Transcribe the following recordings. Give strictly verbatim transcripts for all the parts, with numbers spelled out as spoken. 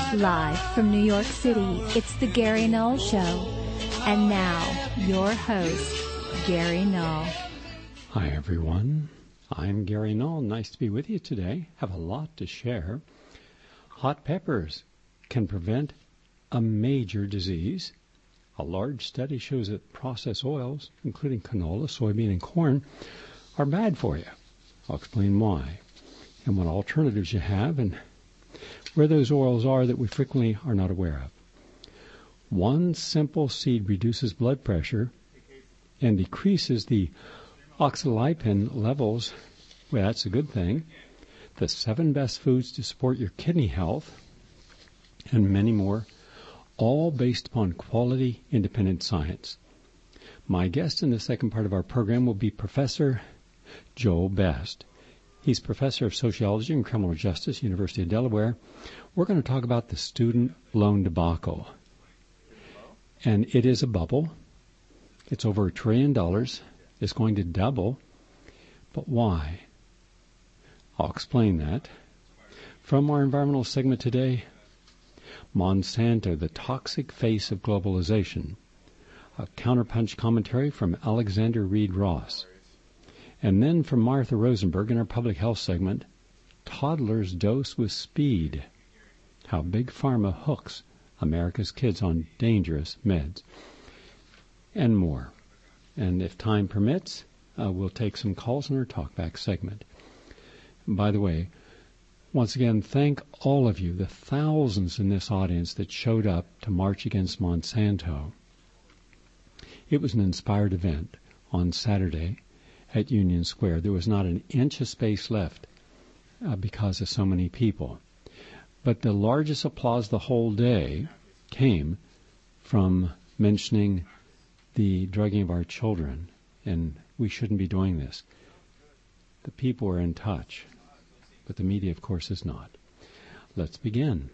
Live from New York City, it's the Gary Null Show. And now, your host, Gary Null. Hi, everyone. I'm Gary Null. Nice to be with you today. Have a lot to share. Hot peppers can prevent a major disease. A large study shows that processed oils, including canola, soybean, and corn, are bad for you. I'll explain why and what alternatives you have and where those oils are that we frequently are not aware of. One simple seed reduces blood pressure and decreases the oxalipin levels. Well, that's a good thing. The seven best foods to support your kidney health, and many more, all based upon quality, independent science. My guest in the second part of our program will be Professor Joel Best. He's Professor of Sociology and Criminal Justice, University of Delaware. We're going to talk about the student loan debacle. And it is a bubble. It's over a trillion dollars. It's going to double. But why? I'll explain that. From our environmental segment today, Monsanto, the toxic face of globalization. A counterpunch commentary from Alexander Reed Ross. And then from Martha Rosenberg in our public health segment, toddlers dose with speed. How Big Pharma hooks America's kids on dangerous meds. And more. And if time permits, uh, we'll take some calls in our talkback segment. By the way, once again, thank all of you, the thousands in this audience that showed up to march against Monsanto. It was an inspired event on Saturday at Union Square. There was not an inch of space left uh, because of so many people. But the largest applause the whole day came from mentioning the drugging of our children, and we shouldn't be doing this. The people are in touch, but the media, of course, is not. Let's begin.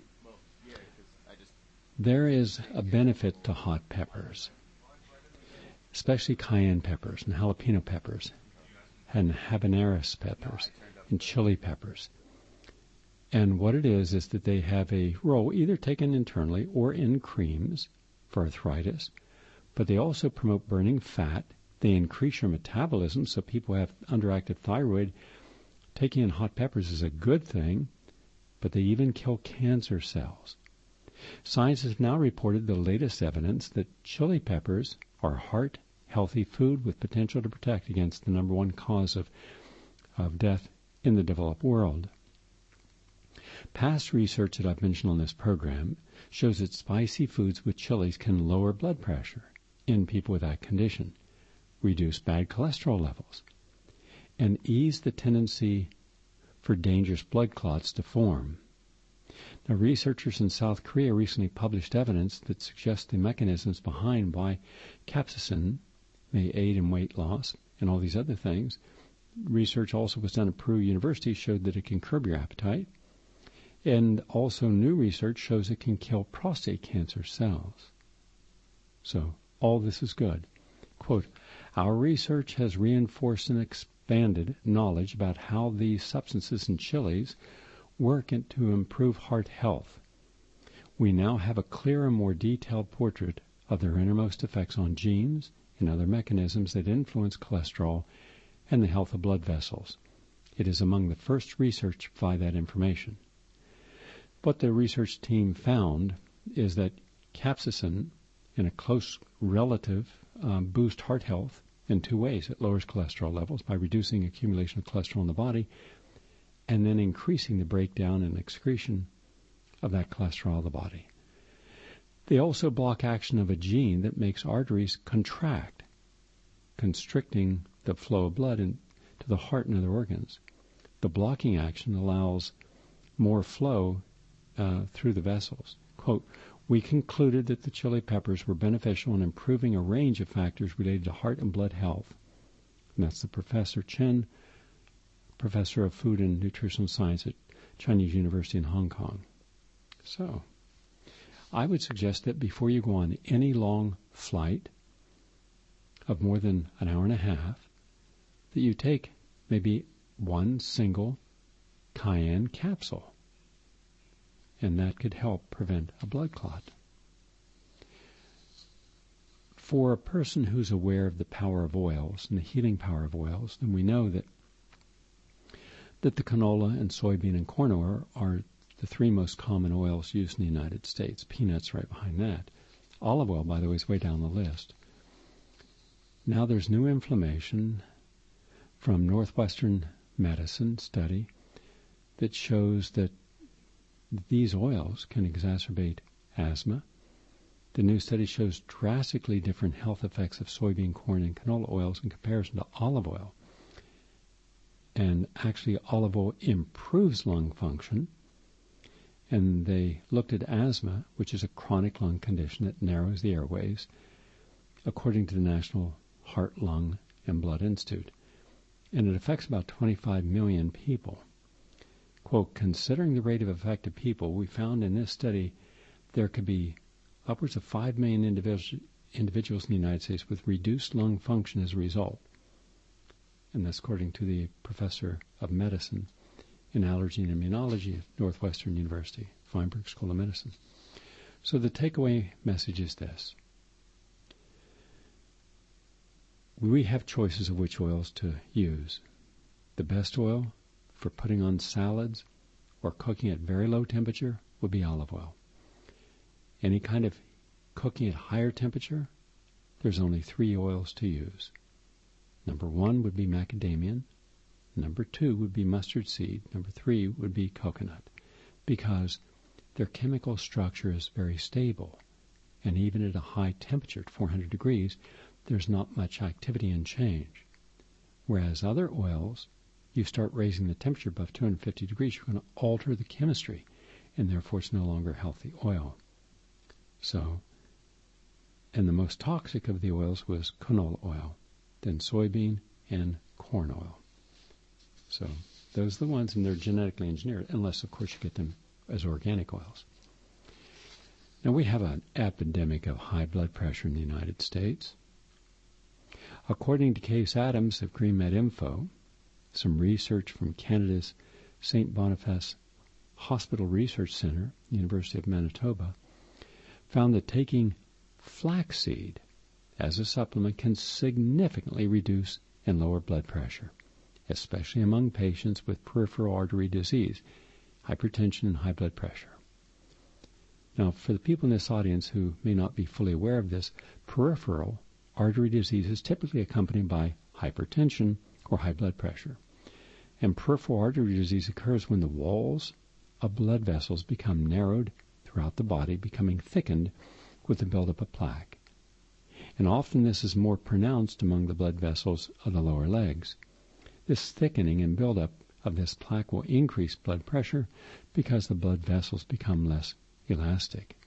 There is a benefit to hot peppers, especially cayenne peppers and jalapeno peppers and habanero peppers and chili peppers. And what it is is that they have a role either taken internally or in creams for arthritis, but they also promote burning fat. They increase your metabolism, so people who have underactive thyroid, taking in hot peppers is a good thing, but they even kill cancer cells. Science has now reported the latest evidence that chili peppers are heart-healthy food with potential to protect against the number one cause of, of death in the developed world. Past research that I've mentioned on this program shows that spicy foods with chilies can lower blood pressure in people with that condition, reduce bad cholesterol levels, and ease the tendency for dangerous blood clots to form. Now, researchers in South Korea recently published evidence that suggests the mechanisms behind why capsaicin may aid in weight loss and all these other things. Research also was done at Peru University showed that it can curb your appetite. And also new research shows it can kill prostate cancer cells. So all this is good. Quote, our research has reinforced and expanded knowledge about how these substances in chilies work to improve heart health. We now have a clearer, more detailed portrait of their innermost effects on genes and other mechanisms that influence cholesterol and the health of blood vessels. It is among the first research to provide that information. What the research team found is that capsaicin, in a close relative, um, boosts heart health in two ways. It lowers cholesterol levels by reducing accumulation of cholesterol in the body and then increasing the breakdown and excretion of that cholesterol in the body. They also block action of a gene that makes arteries contract, constricting the flow of blood into the heart and other organs. The blocking action allows more flow Uh, through the vessels. Quote, we concluded that the chili peppers were beneficial in improving a range of factors related to heart and blood health. And that's the Professor Chen, Professor of Food and Nutritional Science at Chinese University in Hong Kong. So, I would suggest that before you go on any long flight of more than an hour and a half, that you take maybe one single cayenne capsule. and that could help prevent a blood clot. For a person who's aware of the power of oils and the healing power of oils, then we know that that the canola and soybean and corn oil are the three most common oils used in the United States. Peanuts right behind that. Olive oil, by the way, is way down the list. Now there's new information from Northwestern Medicine study that shows that these oils can exacerbate asthma. The new study shows drastically different health effects of soybean, corn, and canola oils in comparison to olive oil. And actually, olive oil improves lung function. And they looked at asthma, which is a chronic lung condition that narrows the airways, according to the National Heart, Lung, and Blood Institute. And it affects about twenty-five million people. Quote, considering the rate of effect of people, we found in this study there could be upwards of five million individu- individuals in the United States with reduced lung function as a result. And that's according to the professor of medicine in allergy and immunology at Northwestern University, Feinberg School of Medicine. So the takeaway message is this. We have choices of which oils to use. The best oil for putting on salads or cooking at very low temperature would be olive oil. Any kind of cooking at higher temperature, there's only three oils to use. Number one would be macadamian. Number two would be mustard seed. Number three would be coconut, because their chemical structure is very stable. And even at a high temperature, at four hundred degrees, there's not much activity and change. Whereas other oils, you start raising the temperature above two hundred fifty degrees, you're going to alter the chemistry, and therefore it's no longer a healthy oil. So, and the most toxic of the oils was canola oil, then soybean and corn oil. So those are the ones, and they're genetically engineered, unless, of course, you get them as organic oils. Now, we have an epidemic of high blood pressure in the United States. According to Case Adams of GreenMed Info, some research from Canada's Saint Boniface Hospital Research Center, University of Manitoba, found that taking flaxseed as a supplement can significantly reduce and lower blood pressure, especially among patients with peripheral artery disease, hypertension, and high blood pressure. Now, for the people in this audience who may not be fully aware of this, peripheral artery disease is typically accompanied by hypertension or high blood pressure. And peripheral artery disease occurs when the walls of blood vessels become narrowed throughout the body, becoming thickened with the buildup of plaque. And often this is more pronounced among the blood vessels of the lower legs. This thickening and buildup of this plaque will increase blood pressure because the blood vessels become less elastic.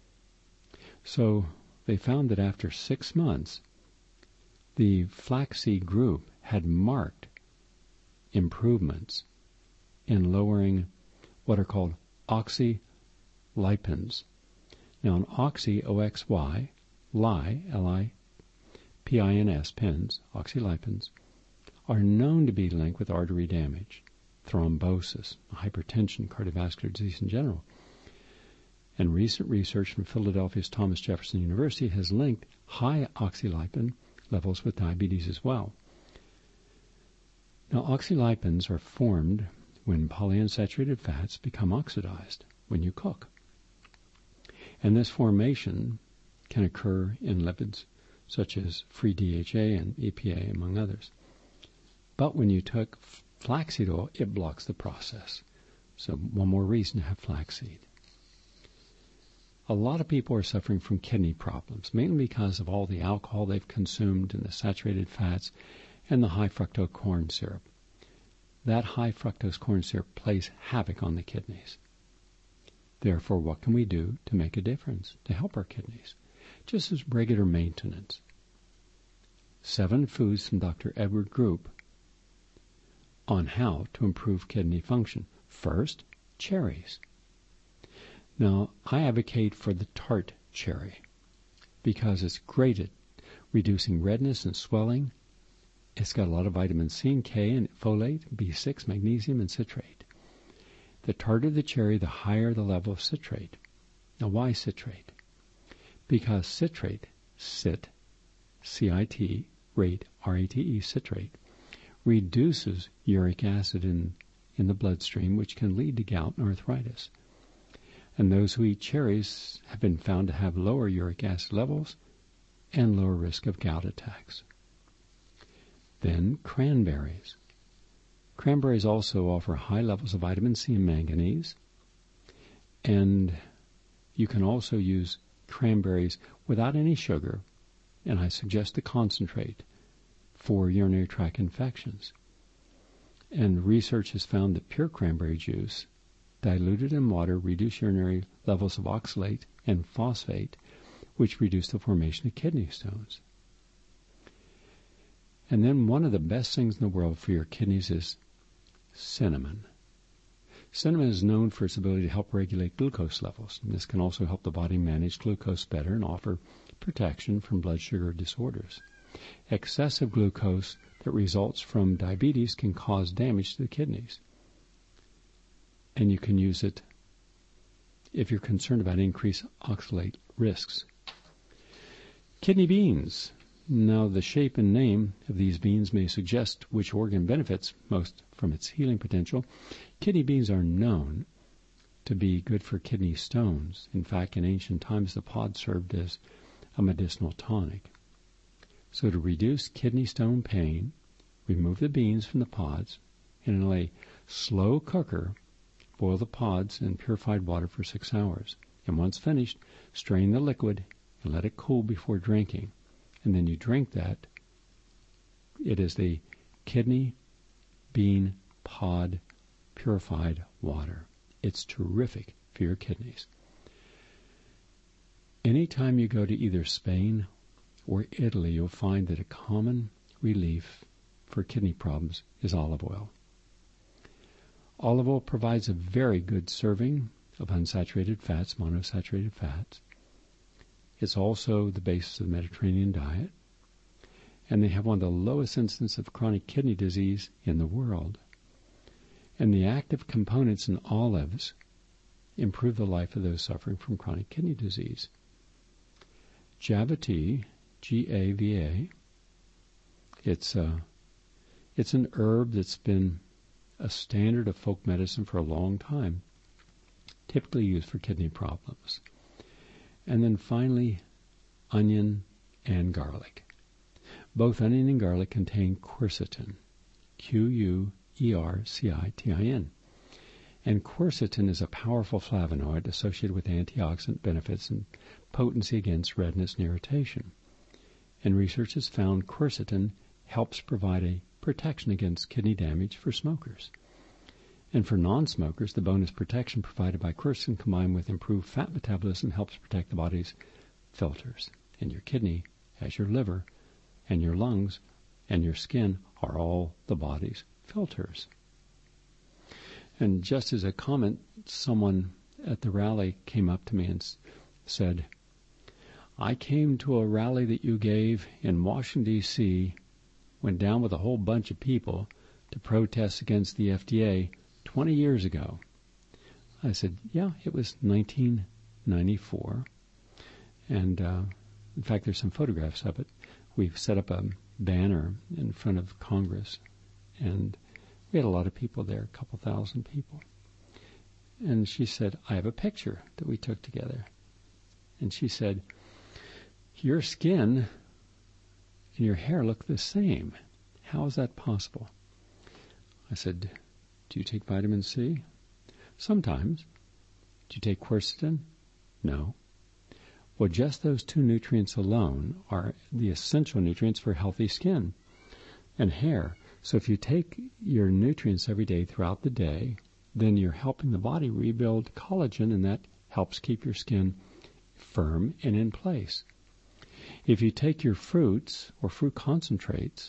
So they found that after six months, the flaxseed group had marked improvements in lowering what are called oxylipins. Now, an oxy, O X Y, li, L I P I N S, pins, oxylipins, are known to be linked with artery damage, thrombosis, hypertension, cardiovascular disease in general. And recent research from Philadelphia's Thomas Jefferson University has linked high oxylipin levels with diabetes as well. Now, oxylipins are formed when polyunsaturated fats become oxidized when you cook. And this formation can occur in lipids such as free D H A and E P A, among others. But when you took flaxseed oil, it blocks the process. So one more reason to have flaxseed. A lot of people are suffering from kidney problems, mainly because of all the alcohol they've consumed and the saturated fats and the high fructose corn syrup. That high fructose corn syrup plays havoc on the kidneys. Therefore, what can we do to make a difference, to help our kidneys? Just as regular maintenance. Seven foods from Doctor Edward Group on how to improve kidney function. First, cherries. Now, I advocate for the tart cherry because it's great at reducing redness and swelling. It's got a lot of vitamin C and K and folate, B six, magnesium, and citrate. The tartar the cherry, the higher the level of citrate. Now, why citrate? Because citrate, cit, C I T, rate, R A T E, citrate, reduces uric acid in, in the bloodstream, which can lead to gout and arthritis. And those who eat cherries have been found to have lower uric acid levels and lower risk of gout attacks. Then cranberries. Cranberries also offer high levels of vitamin C and manganese, and you can also use cranberries without any sugar, and I suggest the concentrate, for urinary tract infections. And research has found that pure cranberry juice, diluted in water, reduce urinary levels of oxalate and phosphate, which reduce the formation of kidney stones. And then one of the best things in the world for your kidneys is cinnamon. Cinnamon is known for its ability to help regulate glucose levels. And this can also help the body manage glucose better and offer protection from blood sugar disorders. Excessive glucose that results from diabetes can cause damage to the kidneys. And you can use it if you're concerned about increased oxalate risks. Kidney beans. Now, the shape and name of these beans may suggest which organ benefits most from its healing potential. Kidney beans are known to be good for kidney stones. In fact, in ancient times, the pod served as a medicinal tonic. So to reduce kidney stone pain, remove the beans from the pods, and in a slow cooker, boil the pods in purified water for six hours. And once finished, strain the liquid and let it cool before drinking. And then you drink that. It is the kidney bean pod purified water. It's terrific for your kidneys. Anytime you go to either Spain or Italy, you'll find that a common relief for kidney problems is olive oil. Olive oil provides a very good serving of unsaturated fats, monosaturated fats. It's also the basis of the Mediterranean diet. And they have one of the lowest incidence of chronic kidney disease in the world. And the active components in olives improve the life of those suffering from chronic kidney disease. Javati, G A V A, it's, a, it's an herb that's been a standard of folk medicine for a long time, typically used for kidney problems. And then finally, onion and garlic. Both onion and garlic contain quercetin, Q U E R C I T I N. And quercetin is a powerful flavonoid associated with antioxidant benefits and potency against redness and irritation. And research has found quercetin helps provide a protection against kidney damage for smokers. And for non-smokers, the bonus protection provided by quercetin combined with improved fat metabolism helps protect the body's filters. And your kidney, as your liver, and your lungs, and your skin are all the body's filters. And just as a comment, someone at the rally came up to me and said, I came to a rally that you gave in Washington, D C, went down with a whole bunch of people to protest against the F D A twenty years ago. I said, yeah, it was nineteen ninety-four. And uh, in fact, there's some photographs of it. We've set up a banner in front of Congress, and we had a lot of people there, a couple thousand people. And she said, I have a picture that we took together. And she said, your skin and your hair look the same. How is that possible? I said, do you take vitamin C? Sometimes. Do you take quercetin? No. Well, just those two nutrients alone are the essential nutrients for healthy skin and hair. So if you take your nutrients every day throughout the day, then you're helping the body rebuild collagen, and that helps keep your skin firm and in place. If you take your fruits or fruit concentrates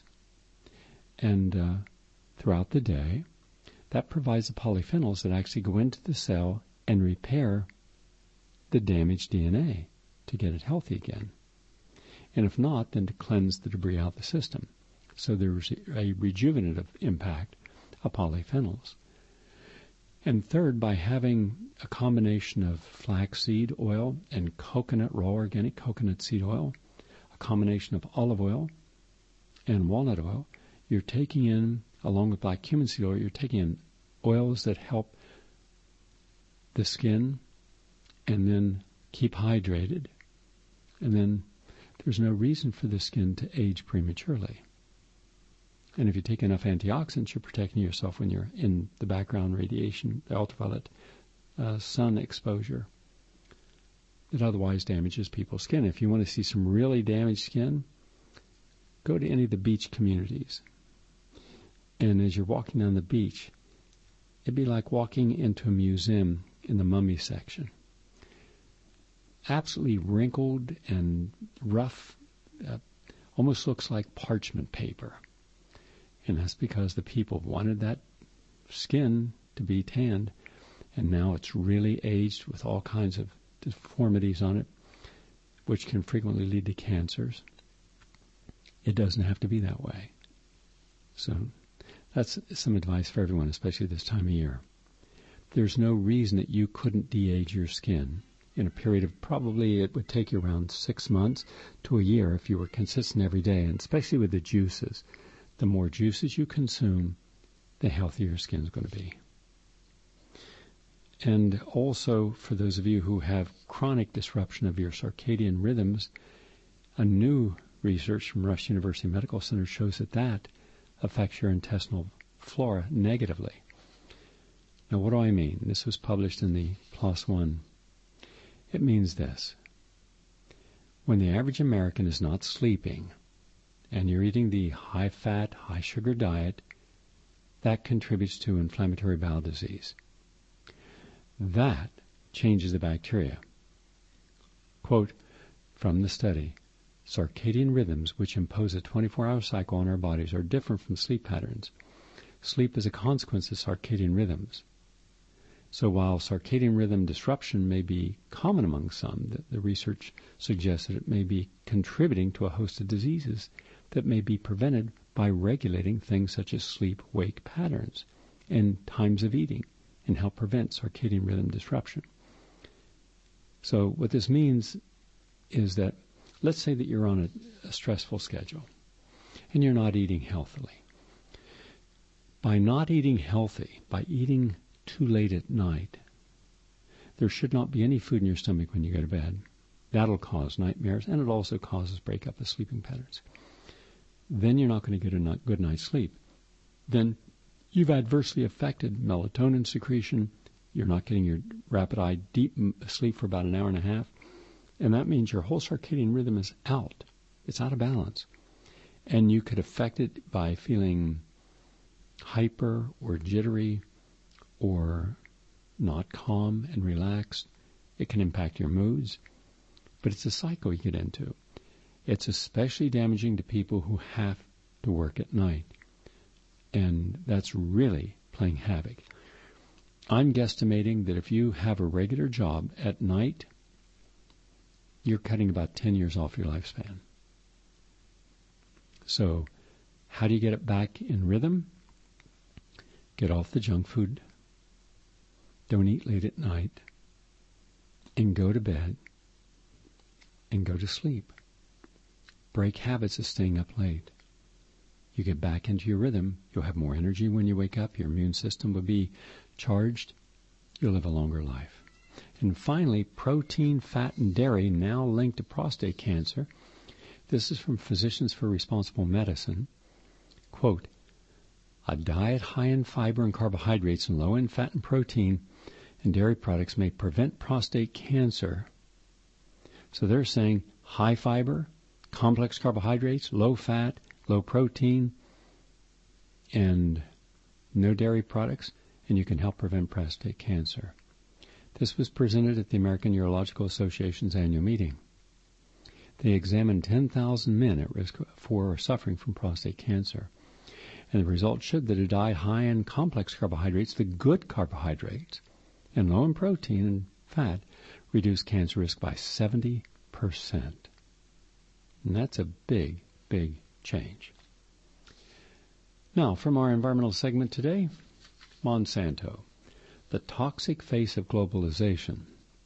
and uh, throughout the day, that provides the polyphenols that actually go into the cell and repair the damaged D N A to get it healthy again. And if not, then to cleanse the debris out of the system. So there's a rejuvenative impact of polyphenols. And third, by having a combination of flaxseed oil and coconut, raw organic coconut seed oil, a combination of olive oil and walnut oil, you're taking in, along with black cumin seed oil, you're taking in oils that help the skin and then keep hydrated. And then there's no reason for the skin to age prematurely. And if you take enough antioxidants, you're protecting yourself when you're in the background radiation, the ultraviolet uh, sun exposure that otherwise damages people's skin. If you want to see some really damaged skin, go to any of the beach communities. And as you're walking down the beach, it'd be like walking into a museum in the mummy section. Absolutely wrinkled and rough, uh, almost looks like parchment paper. And that's because the people wanted that skin to be tanned, and now it's really aged with all kinds of deformities on it, which can frequently lead to cancers. It doesn't have to be that way. So that's some advice for everyone, especially this time of year. There's no reason that you couldn't de-age your skin in a period of probably, it would take you around six months to a year if you were consistent every day, and especially with the juices. The more juices you consume, the healthier your skin is going to be. And also, for those of you who have chronic disruption of your circadian rhythms, a new research from Rush University Medical Center shows that that affects your intestinal flora negatively. Now, what do I mean? This was published in the PLOS One. It means this. When the average American is not sleeping, and you're eating the high-fat, high-sugar diet, that contributes to inflammatory bowel disease. That changes the bacteria. Quote from the study, circadian rhythms, which impose a twenty-four hour cycle on our bodies, are different from sleep patterns. Sleep is a consequence of circadian rhythms. So while circadian rhythm disruption may be common among some, the, the research suggests that it may be contributing to a host of diseases that may be prevented by regulating things such as sleep-wake patterns and times of eating, and help prevent circadian rhythm disruption. So what this means is that, let's say that you're on a, a stressful schedule and you're not eating healthily. By not eating healthy, by eating too late at night, there should not be any food in your stomach when you go to bed. That'll cause nightmares, and it also causes breakup of sleeping patterns. Then you're not going to get a good night's sleep. Then you've adversely affected melatonin secretion. You're not getting your rapid eye deep sleep for about an hour and a half. And that means your whole circadian rhythm is out. It's out of balance. And you could affect it by feeling hyper or jittery or not calm and relaxed. It can impact your moods. But it's a cycle you get into. It's especially damaging to people who have to work at night. And that's really playing havoc. I'm guesstimating that if you have a regular job at night, you're cutting about ten years off your lifespan. So, how do you get it back in rhythm? Get off the junk food. Don't eat late at night. And go to bed. And go to sleep. Break habits of staying up late. You get back into your rhythm. You'll have more energy when you wake up. Your immune system will be charged. You'll live a longer life. And finally, protein, fat, and dairy now linked to prostate cancer. This is from Physicians for Responsible Medicine. Quote, a diet high in fiber and carbohydrates and low in fat and protein and dairy products may prevent prostate cancer. So they're saying high fiber, complex carbohydrates, low fat, low protein, and no dairy products, and you can help prevent prostate cancer. This was presented at the American Urological Association's annual meeting. They examined ten thousand men at risk for or suffering from prostate cancer, and the results showed that a diet high in complex carbohydrates, the good carbohydrates, and low in protein and fat, reduced cancer risk by seventy percent. And that's a big, big change. Now, from our environmental segment today, Monsanto. The Toxic Face of Globalization.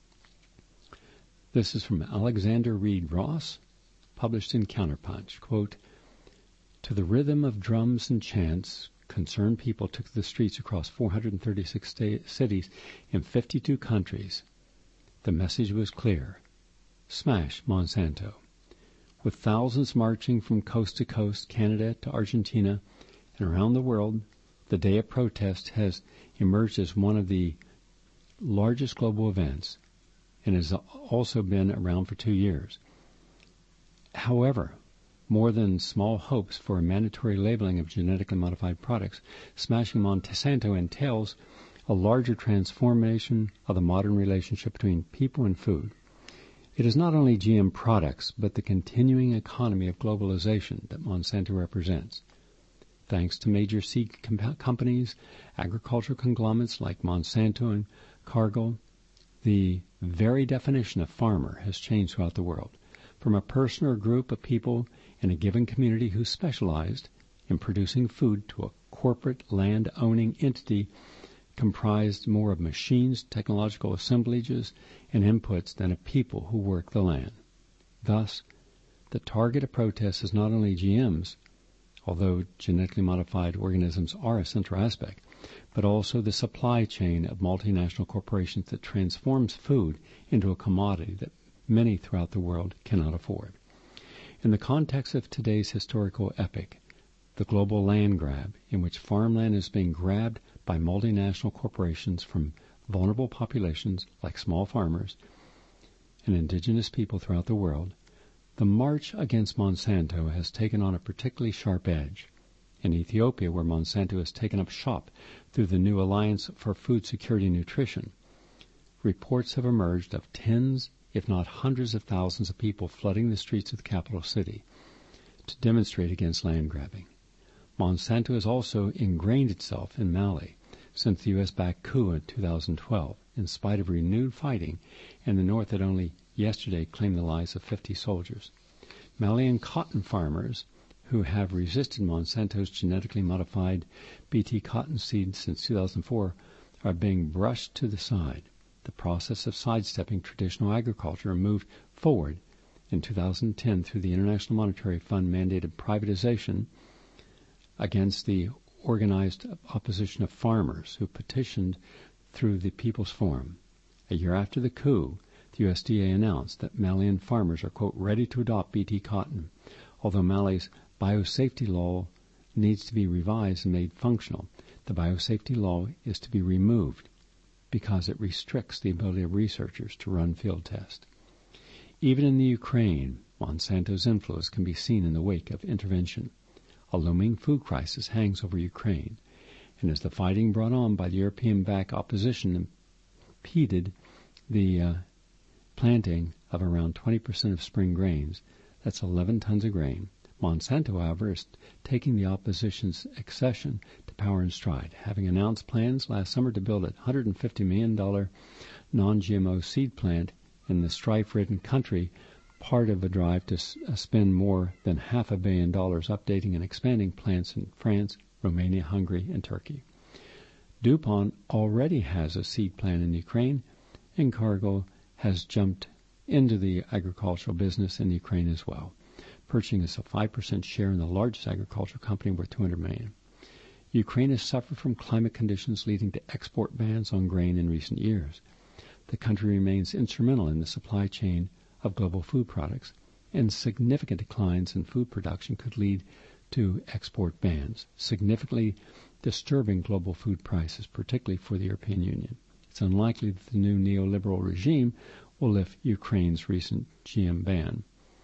This is from Alexander Reed Ross, published in Counterpunch. Quote, to the rhythm of drums and chants, concerned people took to the streets across four hundred thirty-six sta- cities in fifty-two countries. The message was clear. Smash Monsanto. With thousands marching from coast to coast, Canada to Argentina, and around the world, the Day of Protest has emerged as one of the largest global events and has also been around for two years. However, more than small hopes for a mandatory labeling of genetically modified products, smashing Monsanto entails a larger transformation of the modern relationship between people and food. It is not only G M products, but the continuing economy of globalization that Monsanto represents. Thanks to major seed comp- companies, agricultural conglomerates like Monsanto and Cargill, the very definition of farmer has changed throughout the world. From a person or group of people in a given community who specialized in producing food to a corporate land-owning entity comprised more of machines, technological assemblages, and inputs than of people who work the land. Thus, the target of protests is not only G Ms, although genetically modified organisms are a central aspect, but also the supply chain of multinational corporations that transforms food into a commodity that many throughout the world cannot afford. In the context of today's historical epic, the global land grab, in which farmland is being grabbed by multinational corporations from vulnerable populations like small farmers and indigenous people throughout the world, the march against Monsanto has taken on a particularly sharp edge. In Ethiopia, where Monsanto has taken up shop through the new Alliance for Food Security and Nutrition, reports have emerged of tens, if not hundreds of thousands of people flooding the streets of the capital city to demonstrate against land grabbing. Monsanto has also ingrained itself in Mali since the U S-backed coup in two thousand twelve, in spite of renewed fighting, and the North had only yesterday claimed the lives of fifty soldiers. Malian cotton farmers who have resisted Monsanto's genetically modified B T cotton seed since two thousand four are being brushed to the side. The process of sidestepping traditional agriculture moved forward in two thousand ten through the International Monetary Fund mandated privatization against the organized opposition of farmers who petitioned through the People's Forum. A year after the coup, the U S D A announced that Malian farmers are, quote, ready to adopt B T cotton, although Mali's biosafety law needs to be revised and made functional. The biosafety law is to be removed because it restricts the ability of researchers to run field tests. Even in the Ukraine, Monsanto's influence can be seen in the wake of intervention. A looming food crisis hangs over Ukraine, and as the fighting brought on by the European-backed opposition impeded the uh, planting of around twenty percent of spring grains, that's eleven tons of grain, Monsanto, however, is taking the opposition's accession to power in stride, having announced plans last summer to build a one hundred fifty million dollars non-G M O seed plant in the strife-ridden country, part of a drive to s- spend more than half a billion dollars updating and expanding plants in France, Romania, Hungary, and Turkey. DuPont already has a seed plant in Ukraine, and Cargill has jumped into the agricultural business in Ukraine as well, purchasing a five percent share in the largest agricultural company worth two hundred million dollars. Ukraine has suffered from climate conditions leading to export bans on grain in recent years. The country remains instrumental in the supply chain of global food products, and significant declines in food production could lead to export bans, significantly disturbing global food prices, particularly for the European Union. It's unlikely that the new neoliberal regime will lift Ukraine's recent G M ban.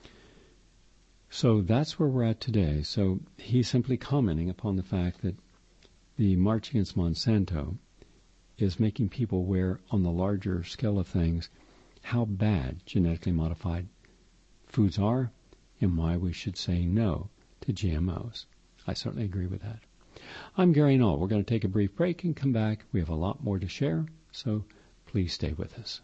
So that's where we're at today. So he's simply commenting upon the fact that the march against Monsanto is making people aware on the larger scale of things how bad genetically modified foods are and why we should say no to G M Os. I certainly agree with that. I'm Gary Null. We're going to take a brief break and come back. We have a lot more to share, so please stay with us.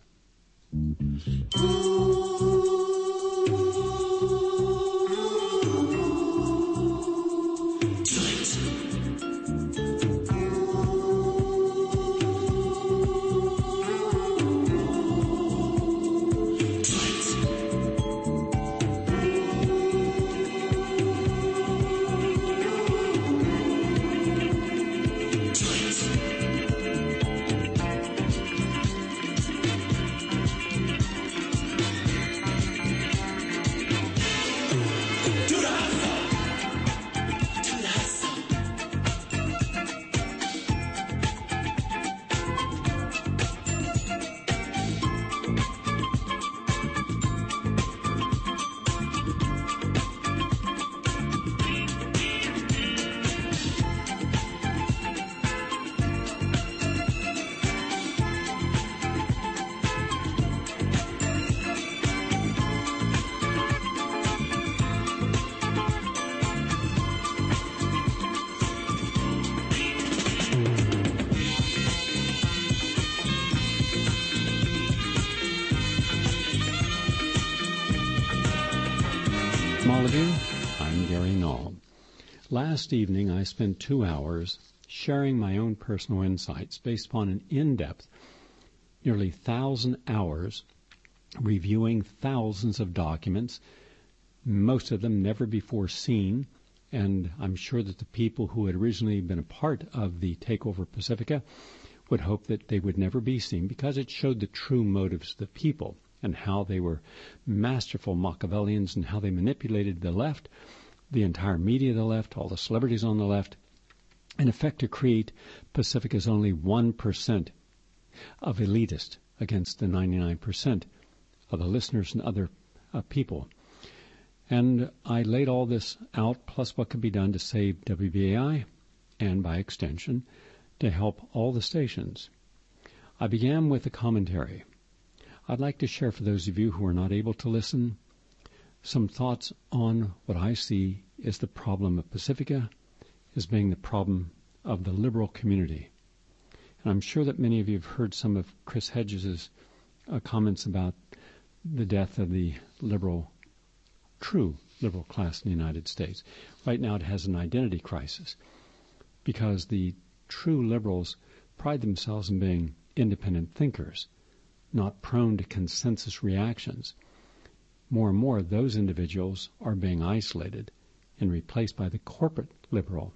From all of you, I'm Gary Null. Last evening, I spent two hours sharing my own personal insights based upon an in-depth, nearly thousand hours, reviewing thousands of documents, most of them never before seen, and I'm sure that the people who had originally been a part of the takeover Pacifica would hope that they would never be seen because it showed the true motives of the people and how they were masterful Machiavellians and how they manipulated the left, the entire media of the left, all the celebrities on the left, in effect to create Pacifica's only one percent of elitist against the ninety-nine percent of the listeners and other uh, people. And I laid all this out, plus what could be done to save W B A I, and by extension, to help all the stations. I began with a commentary. I'd like to share for those of you who are not able to listen some thoughts on what I see as the problem of Pacifica as being the problem of the liberal community. And I'm sure that many of you have heard some of Chris Hedges' uh, comments about the death of the liberal, true liberal class in the United States. Right now it has an identity crisis because the true liberals pride themselves in being independent thinkers, not prone to consensus reactions. More and more, those individuals are being isolated and replaced by the corporate liberal.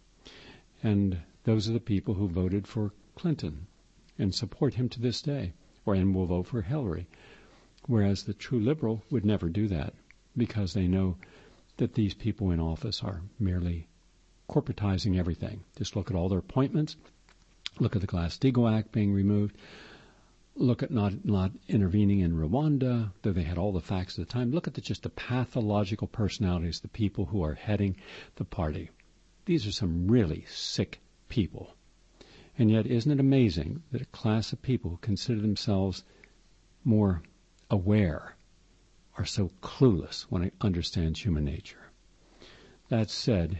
And those are the people who voted for Clinton and support him to this day, or and will vote for Hillary. Whereas the true liberal would never do that because they know that these people in office are merely corporatizing everything. Just look at all their appointments. Look at the Glass-Steagall Act being removed. Look at not not intervening in Rwanda, though they had all the facts at the time. Look at the, just the pathological personalities, the people who are heading the party. These are some really sick people. And yet, isn't it amazing that a class of people who consider themselves more aware are so clueless when it understands human nature? That said,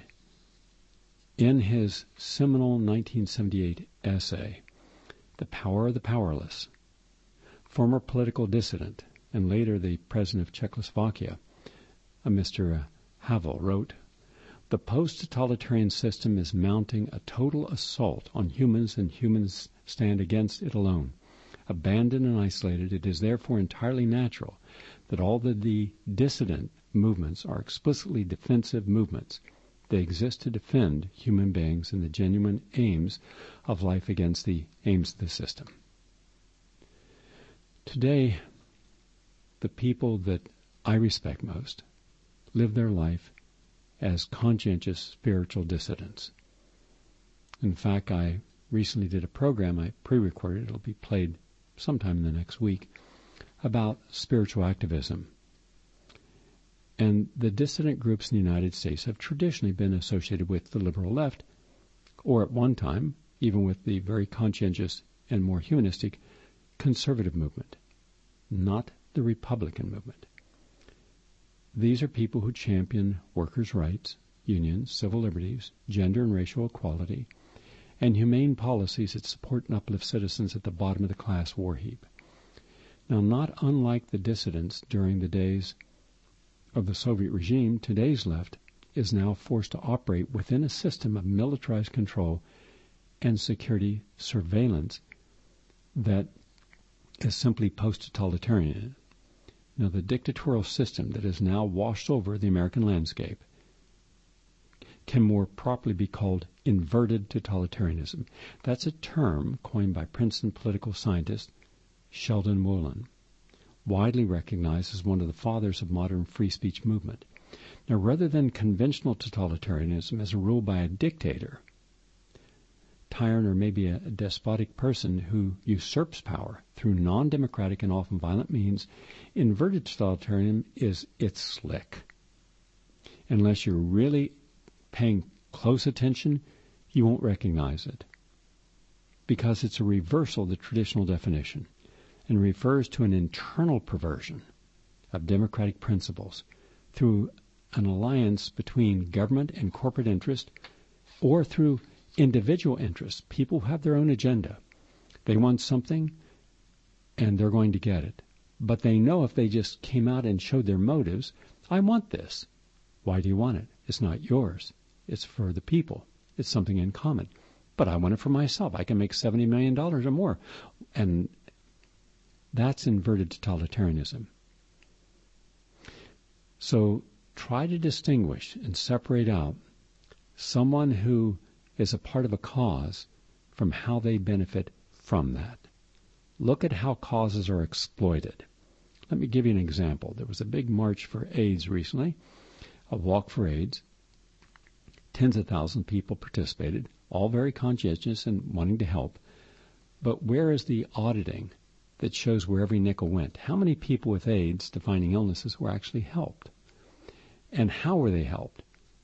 in his seminal nineteen seventy-eight essay, The Power of the Powerless, former political dissident and later the president of Czechoslovakia, uh, Mister Havel, wrote, "The post-totalitarian system is mounting a total assault on humans, and humans stand against it alone. Abandoned and isolated, it is therefore entirely natural that all the, the dissident movements are explicitly defensive movements. They exist to defend human beings and the genuine aims of life against the aims of the system." Today, the people that I respect most live their life as conscientious spiritual dissidents. In fact, I recently did a program, I pre-recorded, it'll be played sometime in the next week, about spiritual activism. And the dissident groups in the United States have traditionally been associated with the liberal left, or at one time, even with the very conscientious and more humanistic conservative movement, not the Republican movement. These are people who champion workers' rights, unions, civil liberties, gender and racial equality, and humane policies that support and uplift citizens at the bottom of the class war heap. Now, not unlike the dissidents during the days of the Soviet regime, today's left is now forced to operate within a system of militarized control and security surveillance that is simply post-totalitarian. Now, the dictatorial system that has now washed over the American landscape can more properly be called inverted totalitarianism. That's a term coined by Princeton political scientist Sheldon Wolin, widely recognized as one of the fathers of modern free speech movement. Now, rather than conventional totalitarianism as a rule by a dictator, tyrant, or maybe a, a despotic person who usurps power through non-democratic and often violent means, inverted totalitarianism is it's slick. Unless you're really paying close attention, you won't recognize it, because it's a reversal of the traditional definition and refers to an internal perversion of democratic principles through an alliance between government and corporate interest, or through individual interests. People have their own agenda. They want something, and they're going to get it. But they know if they just came out and showed their motives, I want this, Why do you want it? It's not yours. It's for the people. It's something in common. But I want it for myself. I can make seventy million dollars or more. And that's inverted totalitarianism. So try to distinguish and separate out someone who is a part of a cause from how they benefit from that. Look at how causes are exploited. Let me give you an example. There was a big march for AIDS recently, a walk for AIDS. Tens of thousands of people participated, all very conscientious and wanting to help. But where is the auditing that shows where every nickel went? How many people with AIDS, defining illnesses, were actually helped? And how were they helped?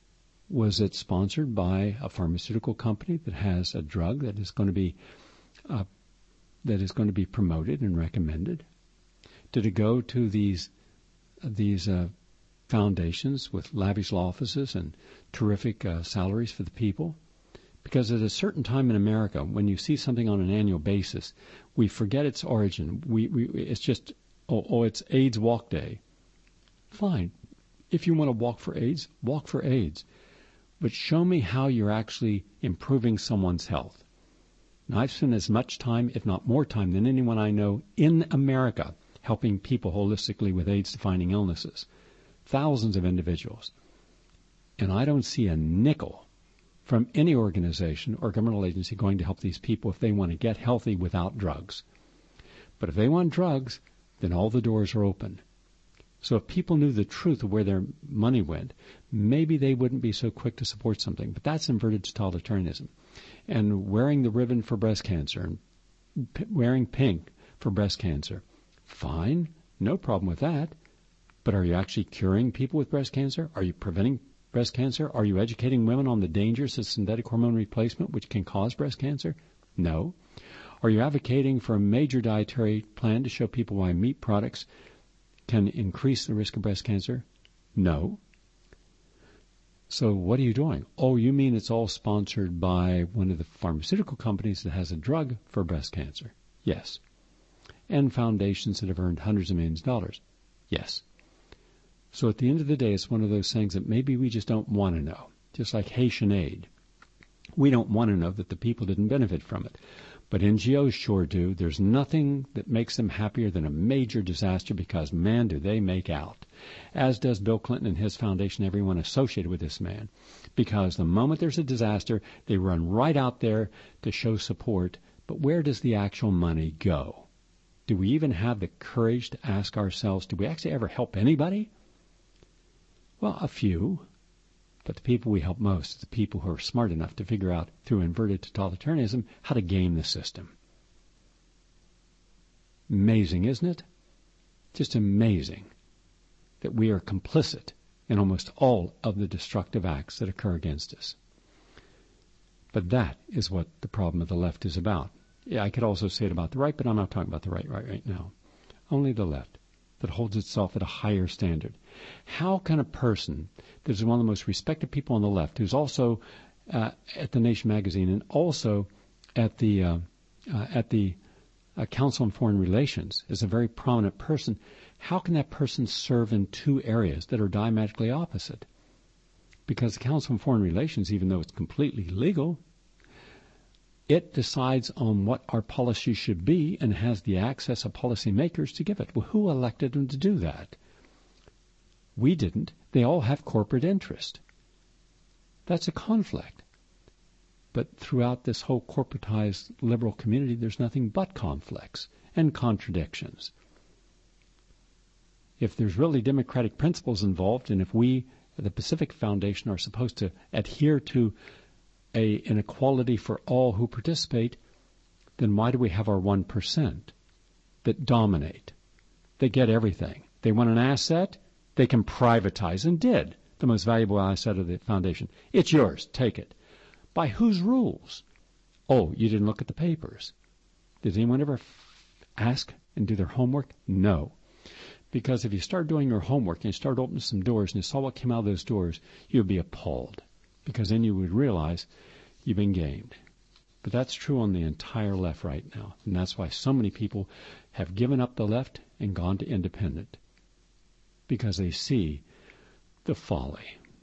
Was it sponsored by a pharmaceutical company that has a drug that is going to be uh, that is going to be promoted and recommended? Did it go to these these uh, foundations with lavish law offices and terrific uh, salaries for the people? Because at a certain time in America, when you see something on an annual basis, we forget its origin. We, we it's just oh, oh it's AIDS Walk Day. Fine, if you want to walk for AIDS, walk for AIDS. But show me how you're actually improving someone's health. Now, I've spent as much time, if not more time, than anyone I know in America helping people holistically with AIDS-defining illnesses. Thousands of individuals. And I don't see a nickel from any organization or governmental agency going to help these people if they want to get healthy without drugs. But if they want drugs, then all the doors are open. So if people knew the truth of where their money went, maybe they wouldn't be so quick to support something. But that's inverted totalitarianism. And wearing the ribbon for breast cancer and p- wearing pink for breast cancer, fine, no problem with that. But are you actually curing people with breast cancer? Are you preventing breast cancer? Are you educating women on the dangers of synthetic hormone replacement, which can cause breast cancer? No. Are you advocating for a major dietary plan to show people why meat products can increase the risk of breast cancer? No. So what are you doing? Oh, you mean it's all sponsored by one of the pharmaceutical companies that has a drug for breast cancer? Yes. And foundations that have earned hundreds of millions of dollars? Yes. So at the end of the day, it's one of those things that maybe we just don't want to know. Just like Haitian aid. We don't want to know that the people didn't benefit from it. But N G Os sure do. There's nothing that makes them happier than a major disaster because, man, do they make out. As does Bill Clinton and his foundation, everyone associated with this man. Because the moment there's a disaster, they run right out there to show support. But where does the actual money go? Do we even have the courage to ask ourselves, do we actually ever help anybody? Well, a few. But the people we help most are the people who are smart enough to figure out, through inverted totalitarianism, how to game the system. Amazing, isn't it? Just amazing that we are complicit in almost all of the destructive acts that occur against us. But that is what the problem of the left is about. Yeah, I could also say it about the right, but I'm not talking about the right right, right now. Only the left that holds itself at a higher standard. How can a person that is one of the most respected people on the left, who's also uh, at the Nation magazine and also at the uh, uh, at the uh, Council on Foreign Relations, is a very prominent person, how can that person serve in two areas that are diametrically opposite? Because the Council on Foreign Relations, even though it's completely legal, it decides on what our policy should be and has the access of policymakers to give it. Well, who elected them to do that? We didn't. They all have corporate interest. That's a conflict. But throughout this whole corporatized liberal community, there's nothing but conflicts and contradictions. If there's really democratic principles involved, and if we, the Pacific Foundation, are supposed to adhere to a inequality for all who participate, then why do we have our one percent that dominate? They get everything. They want an asset, they can privatize, and did, the most valuable asset of the foundation. It's yours, take it. By whose rules? Oh, you didn't look at the papers. Did anyone ever f- ask and do their homework? No. Because if you start doing your homework and you start opening some doors and you saw what came out of those doors, you would be appalled. Because then you would realize you've been gamed. But that's true on the entire left right now. And that's why so many people have given up the left and gone to independent. Because they see the folly.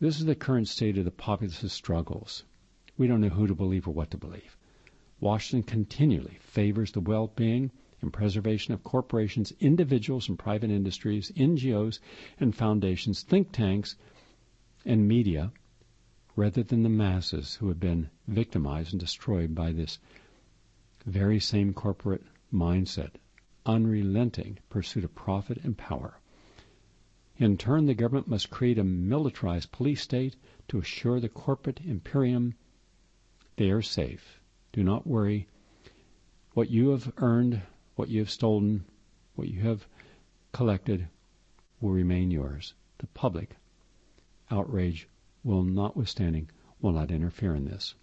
This is the current state of the populist struggles. We don't know who to believe or what to believe. Washington continually favors the well-being and preservation of corporations, individuals and private industries, N G Os and foundations, think tanks, and media, rather than the masses who have been victimized and destroyed by this very same corporate mindset, unrelenting pursuit of profit and power. In turn, the government must create a militarized police state to assure the corporate imperium they are safe. Do not worry. What you have earned, what you have stolen, what you have collected will remain yours. The public outrage will, notwithstanding, will not interfere in this.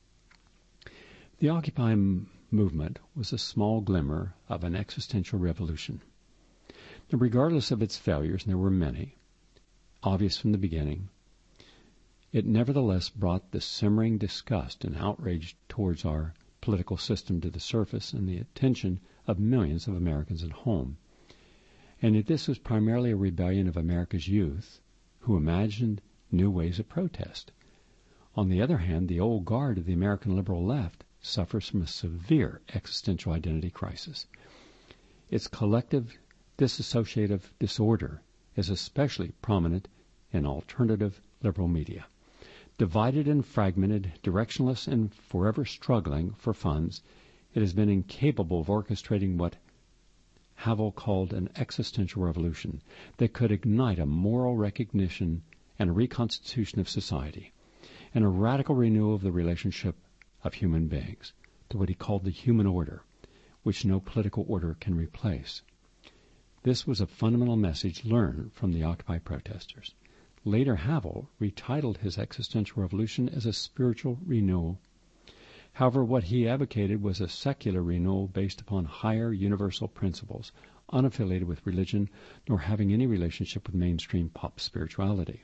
The Occupy movement was a small glimmer of an existential revolution. Now, regardless of its failures, and there were many, obvious from the beginning, it nevertheless brought the simmering disgust and outrage towards our political system to the surface and the attention of millions of Americans at home. And yet this was primarily a rebellion of America's youth who imagined new ways of protest. On the other hand, the old guard of the American liberal left suffers from a severe existential identity crisis. Its collective dissociative disorder is especially prominent in alternative liberal media. Divided and fragmented, directionless, and forever struggling for funds, it has been incapable of orchestrating what Havel called an existential revolution that could ignite a moral recognition and a reconstitution of society, and a radical renewal of the relationship of human beings to what he called the human order, which no political order can replace. This was a fundamental message learned from the Occupy protesters. Later, Havel retitled his existential revolution as a spiritual renewal. However, what he advocated was a secular renewal based upon higher universal principles, unaffiliated with religion, nor having any relationship with mainstream pop spirituality.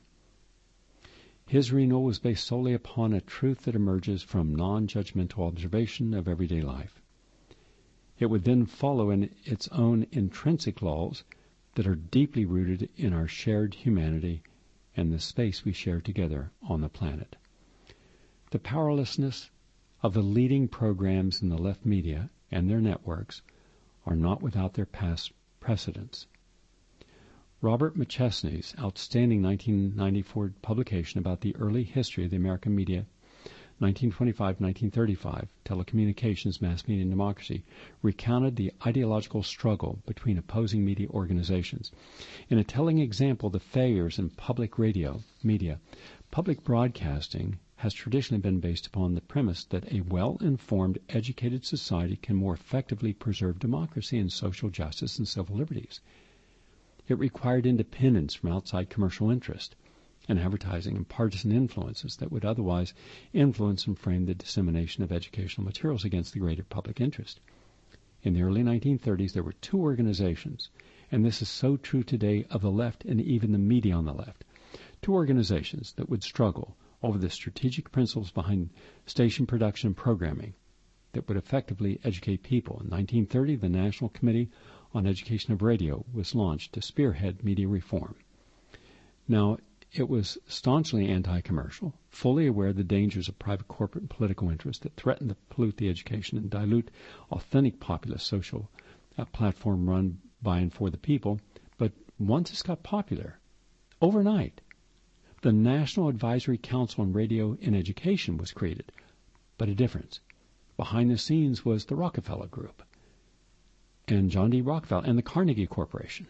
His renewal was based solely upon a truth that emerges from non-judgmental observation of everyday life. It would then follow in its own intrinsic laws that are deeply rooted in our shared humanity and the space we share together on the planet. The powerlessness of the leading programs in the left media and their networks are not without their past precedents. Robert McChesney's outstanding nineteen ninety-four publication about the early history of the American media, nineteen twenty-five to nineteen thirty-five, Telecommunications, Mass Media, and Democracy, recounted the ideological struggle between opposing media organizations. In a telling example of the failures in public radio media, public broadcasting has traditionally been based upon the premise that a well-informed, educated society can more effectively preserve democracy and social justice and civil liberties. It required independence from outside commercial interest and advertising and partisan influences that would otherwise influence and frame the dissemination of educational materials against the greater public interest. In the early nineteen thirties, there were two organizations, and this is so true today of the left and even the media on the left, two organizations that would struggle over the strategic principles behind station production and programming that would effectively educate people. In nineteen thirty, the National Committee on Education of Radio was launched to spearhead media reform. Now, it was staunchly anti-commercial, fully aware of the dangers of private corporate and political interests that threaten to pollute the education and dilute authentic populist social uh, platform run by and for the people. But once it's got popular, overnight, the National Advisory Council on Radio and Education was created. But a difference. Behind the scenes was the Rockefeller Group and John D. Rockefeller and the Carnegie Corporation.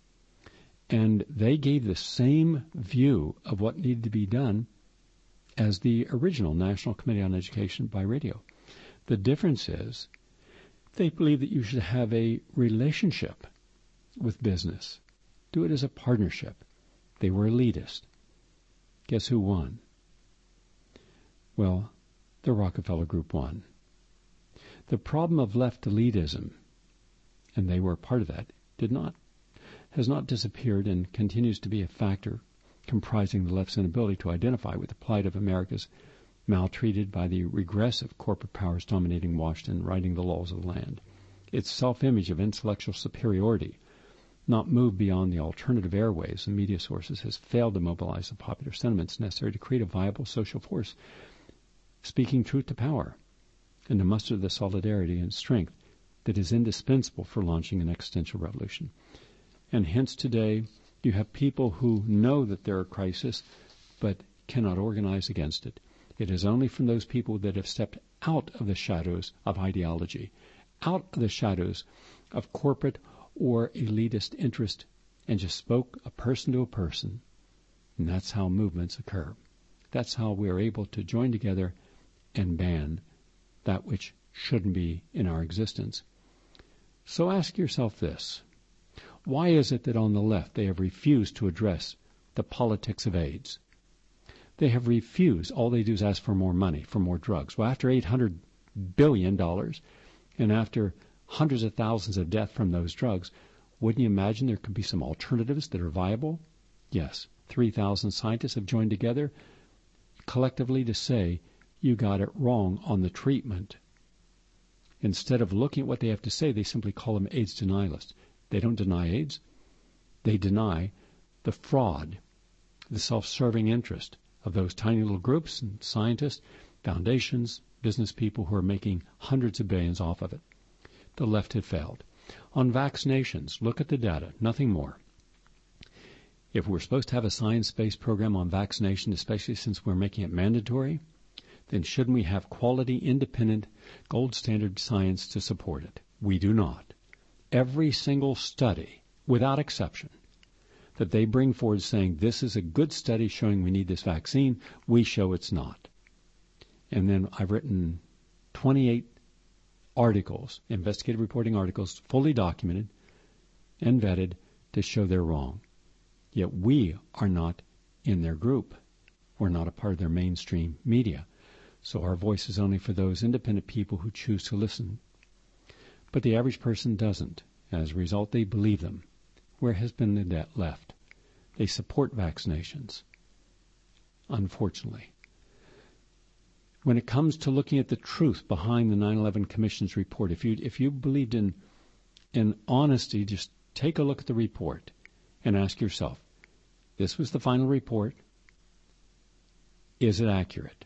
And they gave the same view of what needed to be done as the original National Committee on Education by Radio. The difference is they believe that you should have a relationship with business. Do it as a partnership. They were elitist. Guess who won? Well, the Rockefeller Group won. The problem of left elitism, and they were part of that, did not has not disappeared and continues to be a factor comprising the left's inability to identify with the plight of America's maltreated by the regressive corporate powers dominating Washington, writing the laws of the land. Its self-image of intellectual superiority not moved beyond the alternative airways and media sources, has failed to mobilize the popular sentiments necessary to create a viable social force, speaking truth to power, and to muster the solidarity and strength that is indispensable for launching an existential revolution. And hence today, you have people who know that there are crises, but cannot organize against it. It is only from those people that have stepped out of the shadows of ideology, out of the shadows of corporate or elitist interest, and just spoke a person to a person. And that's how movements occur. That's how we are able to join together and ban that which shouldn't be in our existence. So ask yourself this. Why is it that on the left they have refused to address the politics of AIDS? They have refused. All they do is ask for more money, for more drugs. Well, after eight hundred billion dollars and after hundreds of thousands of deaths from those drugs, wouldn't you imagine there could be some alternatives that are viable? Yes, three thousand scientists have joined together collectively to say, you got it wrong on the treatment. Instead of looking at what they have to say, they simply call them AIDS denialists. They don't deny AIDS. They deny the fraud, the self-serving interest of those tiny little groups and scientists, foundations, business people who are making hundreds of billions off of it. The left had failed. On vaccinations, look at the data, nothing more. If we're supposed to have a science-based program on vaccination, especially since we're making it mandatory, then shouldn't we have quality, independent, gold standard science to support it? We do not. Every single study, without exception, that they bring forward saying this is a good study showing we need this vaccine, we show it's not. And then I've written twenty-eight articles, investigative reporting articles, fully documented and vetted to show they're wrong. Yet we are not in their group. We're not a part of their mainstream media. So our voice is only for those independent people who choose to listen. But the average person doesn't. As a result, they believe them. Where has been the debt left? They support vaccinations, unfortunately. When it comes to looking at the truth behind the nine eleven Commission's report, if you if you believed in in honesty, just take a look at the report and ask yourself, this was the final report. Is it accurate?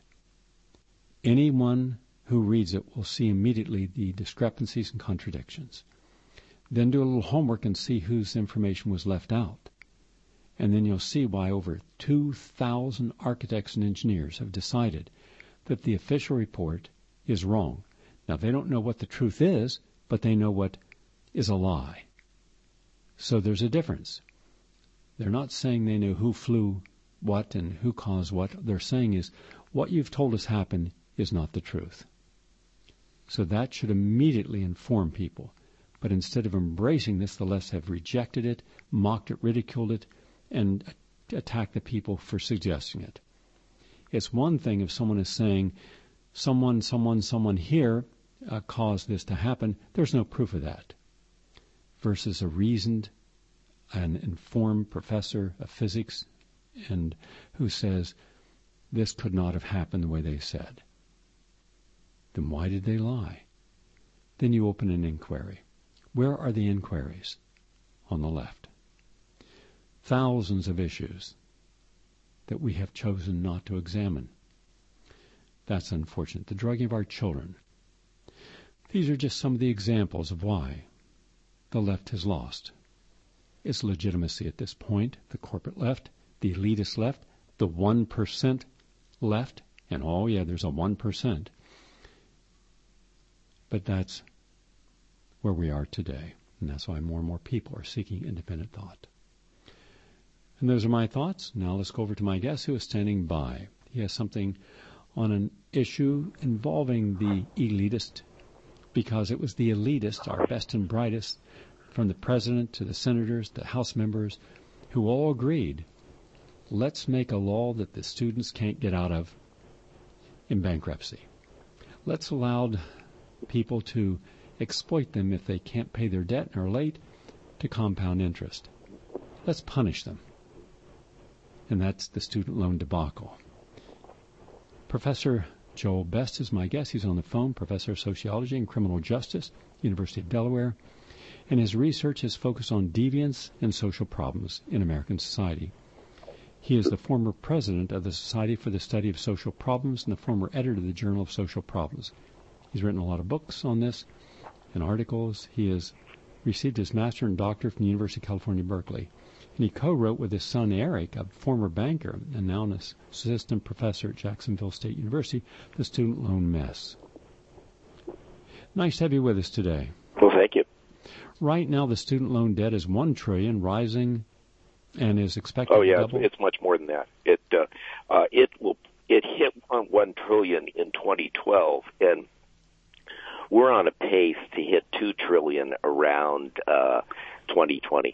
Anyone who reads it will see immediately the discrepancies and contradictions. Then do a little homework and see whose information was left out. And then you'll see why over two thousand architects and engineers have decided that the official report is wrong. Now, they don't know what the truth is, but they know what is a lie. So there's a difference. They're not saying they know who flew what and who caused what. They're saying is, what you've told us happened is not the truth. So that should immediately inform people. But instead of embracing this, the left have rejected it, mocked it, ridiculed it, and attacked the people for suggesting it. It's one thing if someone is saying, someone, someone, someone here uh, caused this to happen. There's no proof of that. Versus a reasoned and informed professor of physics and who says, this could not have happened the way they said. Then why did they lie? Then you open an inquiry. Where are the inquiries? On the left. Thousands of issues that we have chosen not to examine. That's unfortunate. The drugging of our children. These are just some of the examples of why the left has lost its legitimacy at this point. The corporate left, the elitist left, the one percent left, and oh yeah, there's a one percent. But that's where we are today, and that's why more and more people are seeking independent thought. And those are my thoughts. Now let's go over to my guest who is standing by. He has something on an issue involving the elitist, because it was the elitist, our best and brightest, from the president to the senators, the House members, who all agreed, let's make a law that the students can't get out of in bankruptcy. Let's allow people to exploit them if they can't pay their debt and are late to compound interest. Let's punish them. And that's the student loan debacle. Professor Joel Best is my guest. He's on the phone, professor of sociology and criminal justice, University of Delaware. and his research is focused on deviance and social problems in American society. He is the former president of the Society for the Study of Social Problems and the former editor of the Journal of Social Problems. He's written a lot of books on this and articles. He has received his master and doctorate from the University of California, Berkeley. And he co-wrote with his son Eric, a former banker and now an assistant professor at Jacksonville State University, The Student Loan Mess. Nice to have you with us today. Well, thank you. Right now, the student loan debt is one trillion dollars, rising, and is expected oh, yeah, to double. It's, it's much more than that. It uh, uh, it will it hit one trillion dollars in twenty twelve, and we're on a pace to hit two trillion dollars around uh, twenty twenty.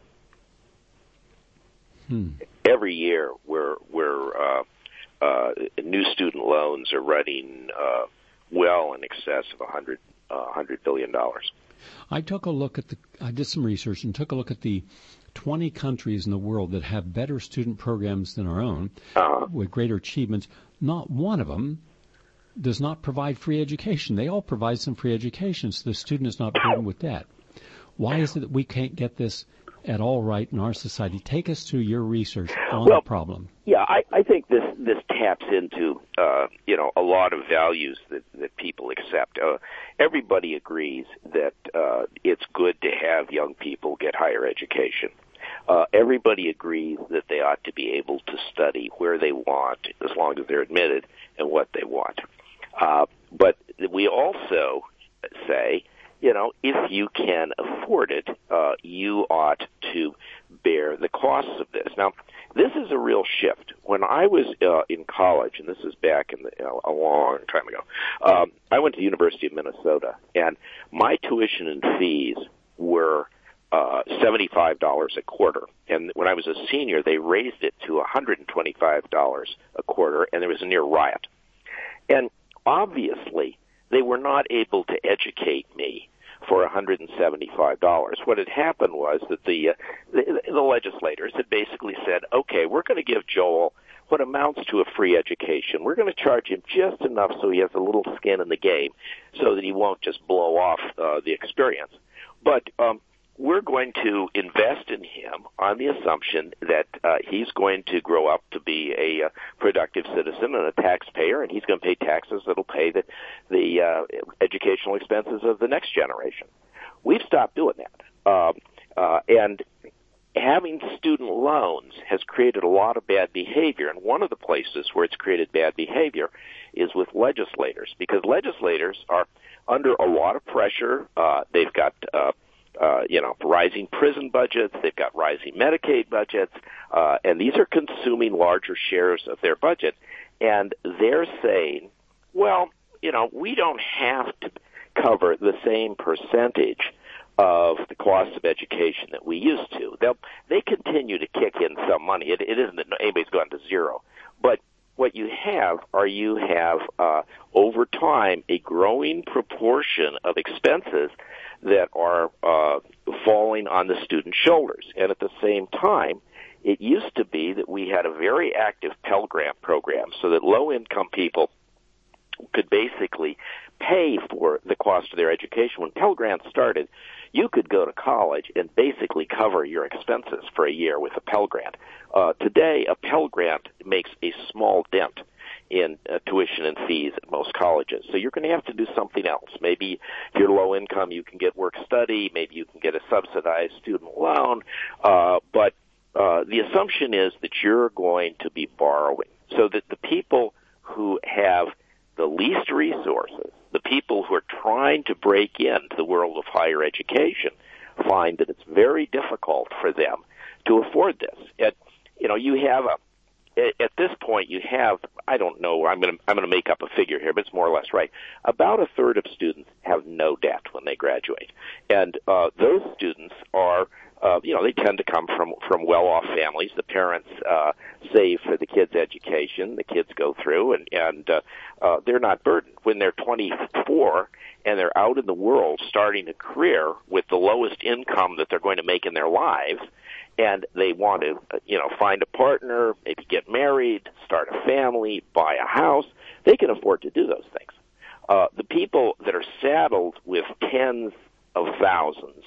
Hmm. Every year, we're we're uh, uh, new student loans are running uh, well in excess of one hundred uh, one hundred billion dollars. I took a look at the. I did some research and took a look at the twenty countries in the world that have better student programs than our own, uh-huh. with greater achievements. Not one of them does not provide free education. They all provide some free education, so the student is not burdened with debt. Why is it that we can't get this at all right in our society? Take us through your research on well, the problem. Yeah, I, I think this this taps into uh, you know a lot of values that, that people accept. Uh, everybody agrees that uh, it's good to have young people get higher education. Uh, everybody agrees that they ought to be able to study where they want, as long as they're admitted, and what they want. Uh, but we also say, you know, if you can afford it, uh, you ought to bear the costs of this. Now, this is a real shift. When I was uh, in college, and this is back in the, uh, a long time ago, um, I went to the University of Minnesota, and my tuition and fees were uh, seventy-five dollars a quarter. And when I was a senior, they raised it to one hundred twenty-five dollars a quarter, and there was a near riot. And obviously, they were not able to educate me for one hundred seventy-five dollars. What had happened was that the, uh, the the legislators had basically said, okay, we're going to give Joel what amounts to a free education. We're going to charge him just enough so he has a little skin in the game so that he won't just blow off uh, the experience. But um, we're going to invest in him on the assumption that uh, he's going to grow up to be a uh, productive citizen and a taxpayer, and he's going to pay taxes that'll pay the, the uh, educational expenses of the next generation. We've stopped doing that. Um, uh, and having student loans has created a lot of bad behavior, and one of the places where it's created bad behavior is with legislators, because legislators are under a lot of pressure. Uh, they've got uh, Uh, you know, rising prison budgets, they've got rising Medicaid budgets, uh, and these are consuming larger shares of their budget. And they're saying, well, you know, we don't have to cover the same percentage of the cost of education that we used to. They'll, they continue to kick in some money. It, it isn't that anybody's gone to zero. But what you have are you have, uh, over time, a growing proportion of expenses that are uh, falling on the student's shoulders. And at the same time, it used to be that we had a very active Pell Grant program so that low-income people could basically pay for the cost of their education. When Pell Grant started, you could go to college and basically cover your expenses for a year with a Pell Grant. Uh, today, a Pell Grant makes a small dent in uh, tuition and fees at most colleges. So you're going to have to do something else. Maybe if you're low income, you can get work study. Maybe you can get a subsidized student loan. Uh, but uh, the assumption is that you're going to be borrowing, so that the people who have the least resources, the people who are trying to break into the world of higher education, find that it's very difficult for them to afford this. At, you know, you have a At this point, you have, I don't know, I'm going to I'm going to make up a figure here, but it's more or less right. About a third of students have no debt when they graduate. And uh, those students are, uh, you know, they tend to come from, from well-off families. The parents uh, save for the kids' education. The kids go through, and, and uh, uh, they're not burdened. When they're twenty-four and they're out in the world starting a career with the lowest income that they're going to make in their lives, and they want to, you know, find a partner, maybe get married, start a family, buy a house, they can afford to do those things. Uh, the people that are saddled with tens of thousands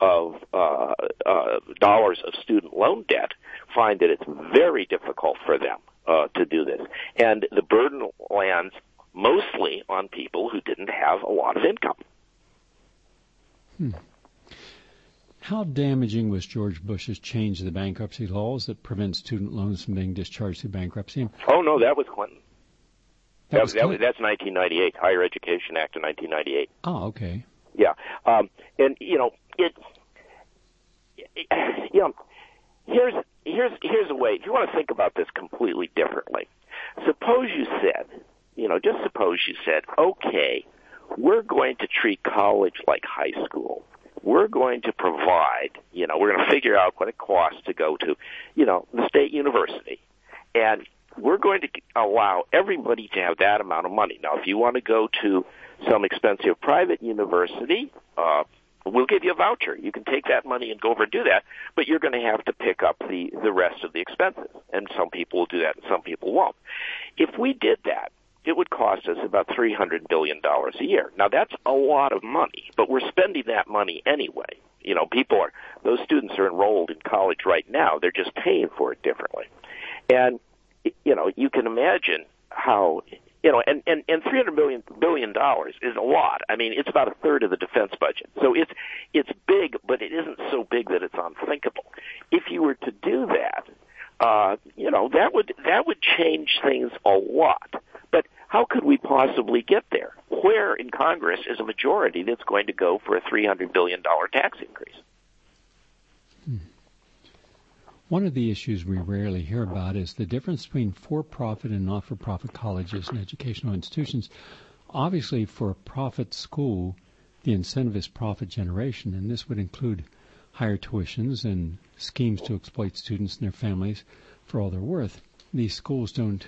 of uh, uh, dollars of student loan debt find that it's very difficult for them uh, to do this. And the burden lands mostly on people who didn't have a lot of income. Hmm. How damaging was George Bush's change to the bankruptcy laws that prevent student loans from being discharged through bankruptcy? Oh, no, that was Clinton. That, that was that Clinton? That's nineteen ninety-eight, Higher Education Act of nineteen ninety-eight. Oh, okay. Yeah. Um, and, you know, it, you know, here's, here's, here's a way, if you want to think about this completely differently. Suppose you said, you know, just suppose you said, okay, we're going to treat college like high school. We're going to provide, you know, we're going to figure out what it costs to go to, you know, the state university. And we're going to allow everybody to have that amount of money. Now, if you want to go to some expensive private university, uh, we'll give you a voucher. You can take that money and go over and do that, but you're going to have to pick up the, the rest of the expenses. And some people will do that and some people won't. If we did that, it would cost us about three hundred billion dollars a year. Now, that's a lot of money, but we're spending that money anyway. You know, people are, those students are enrolled in college right now. They're just paying for it differently. And, you know, you can imagine how, you know, and, and, and three hundred billion dollars is a lot. I mean, it's about a third of the defense budget. So it's, it's big, but it isn't so big that it's unthinkable. If you were to do that, uh, you know, that would, that would change things a lot. But how could we possibly get there? Where in Congress is a majority that's going to go for a three hundred billion dollars tax increase? Hmm. One of the issues we rarely hear about is the difference between for-profit and not-for-profit colleges and educational institutions. Obviously, for a profit school, the incentive is profit generation, and this would include higher tuitions and schemes to exploit students and their families for all they're worth. These schools don't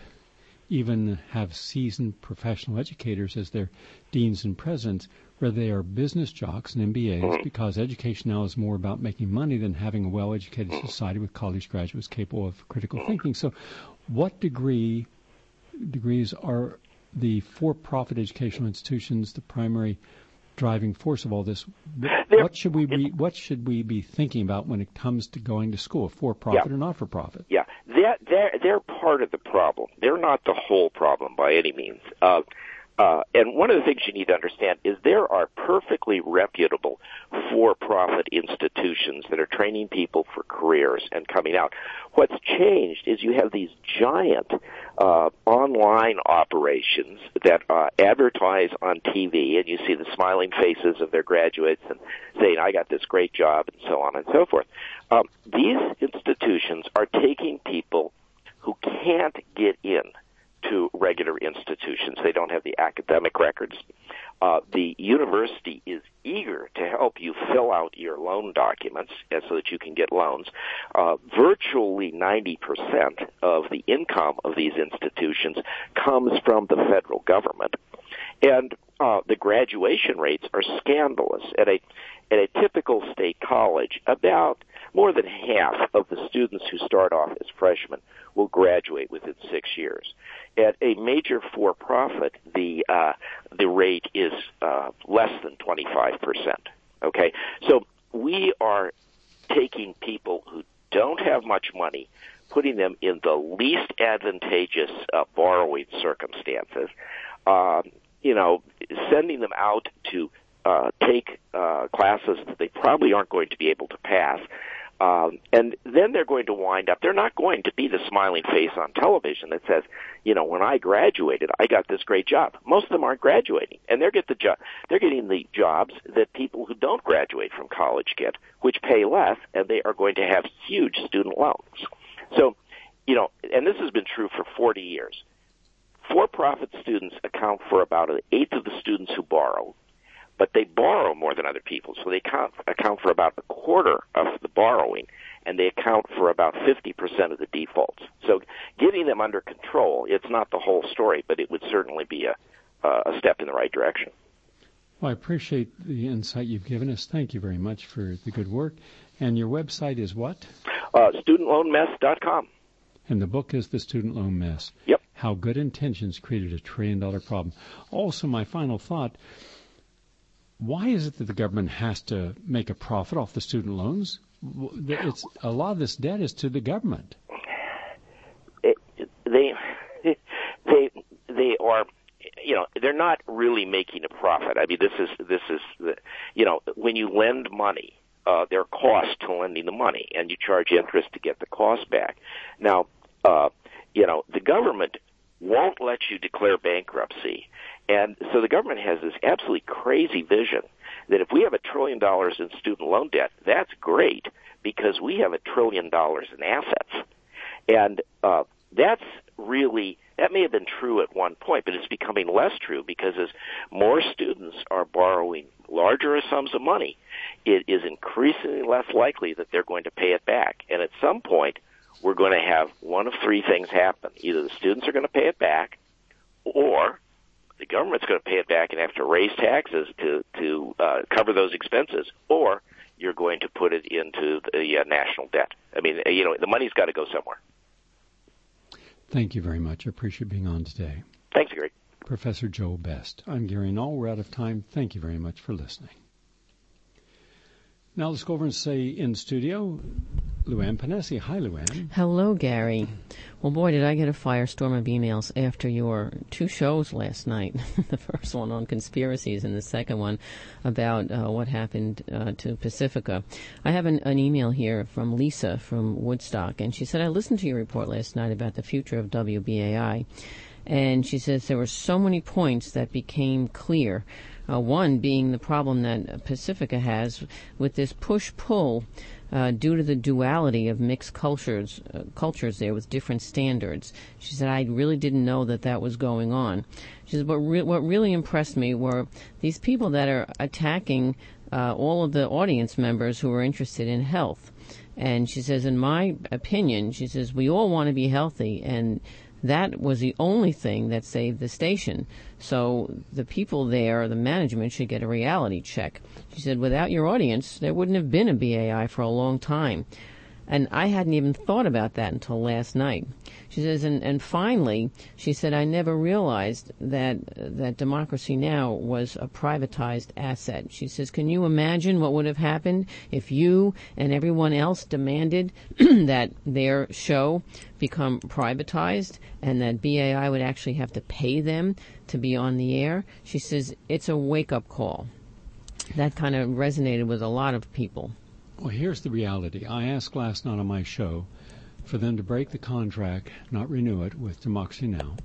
even have seasoned professional educators as their deans and presidents, where they are business jocks and M B As, because education now is more about making money than having a well-educated society with college graduates capable of critical thinking. So what degree degrees are the for-profit educational institutions the primary driving force of all this? What should we be, what should we be thinking about when it comes to going to school, for-profit yeah. or not-for-profit? Yeah, they're, they're, they're part of the problem. They're not the whole problem by any means. Uh, uh, and one of the things you need to understand is there are perfectly reputable for-profit institutions that are training people for careers and coming out. What's changed is you have these giant uh, online operations that uh, advertise on T V, and you see the smiling faces of their graduates and saying, I got this great job, and so on and so forth. Um, these institutions are taking people who can't get in to regular institutions. They don't have the academic records. Uh, the university is eager to help you fill out your loan documents so that you can get loans. Uh, virtually ninety percent of the income of these institutions comes from the federal government. And uh, the graduation rates are scandalous. At a, at a typical state college, about more than half of the students who start off as freshmen will graduate within six years. At a major for-profit, the uh, the rate is uh, less than twenty-five percent. Okay, so we are taking people who don't have much money, putting them in the least advantageous uh, borrowing circumstances. Uh, you know, sending them out to uh, take uh, classes that they probably aren't going to be able to pass. Um, and then they're going to wind up, they're not going to be the smiling face on television that says, you know, when I graduated, I got this great job. Most of them aren't graduating, and they're get the job, they're getting the jobs that people who don't graduate from college get, which pay less, and they are going to have huge student loans. So, you know, and this has been true for forty years. For-profit students account for about an eighth of the students who borrow, but they borrow more than other people, so they account, account for about a quarter of the borrowing, and they account for about fifty percent of the defaults. So getting them under control, it's not the whole story, but it would certainly be a, a step in the right direction. Well, I appreciate the insight you've given us. Thank you very much for the good work. And your website is what? Uh, student loan mess dot com. And the book is The Student Loan Mess. Yep. How Good Intentions Created a Trillion Dollar Problem. Also, my final thought, why is it that the government has to make a profit off the student loans? It's, a lot of this debt is to the government. It, they, they, they are, you know, they're not really making a profit. I mean, this is, this is, the, you know, when you lend money, uh, there are costs to lending the money, and you charge interest to get the cost back. Now, uh, you know, the government won't let you declare bankruptcy. And so the government has this absolutely crazy vision that if we have a trillion dollars in student loan debt, that's great because we have a trillion dollars in assets. And uh, that's really, that may have been true at one point, but it's becoming less true because as more students are borrowing larger sums of money, it is increasingly less likely that they're going to pay it back. And at some point, we're going to have one of three things happen. Either the students are going to pay it back, or the government's going to pay it back and have to raise taxes to to uh, cover those expenses, or you're going to put it into the uh, national debt. I mean, you know, the money's got to go somewhere. Thank you very much. I appreciate being on today. Thanks, Gary. Professor Joe Best. I'm Gary Null. We're out of time. Thank you very much for listening. Now let's go over and say in studio, Luann Panesi. Hi, Luann. Hello, Gary. Well, boy, did I get a firestorm of emails after your two shows last night. The first one on conspiracies and the second one about uh, what happened uh, to Pacifica. I have an, an email here from Lisa from Woodstock, and she said, I listened to your report last night about the future of W B A I, and she says there were so many points that became clear. Uh, one being the problem that Pacifica has with this push-pull uh, due to the duality of mixed cultures uh, cultures there with different standards. She said, I really didn't know that that was going on. She said, but re- what really impressed me were these people that are attacking uh, all of the audience members who are interested in health. And she says, in my opinion, she says, we all want to be healthy, and that was the only thing that saved the station. So the people there, the management, should get a reality check. She said, without your audience, there wouldn't have been a B A I for a long time. And I hadn't even thought about that until last night. She says, and, and finally, she said, I never realized that that Democracy Now! Was a privatized asset. She says, can you imagine what would have happened if you and everyone else demanded that their show become privatized and that B A I would actually have to pay them to be on the air? She says, it's a wake-up call. That kind of resonated with a lot of people. Well, here's the reality. I asked last night on my show for them to break the contract, not renew it, with Democracy Now!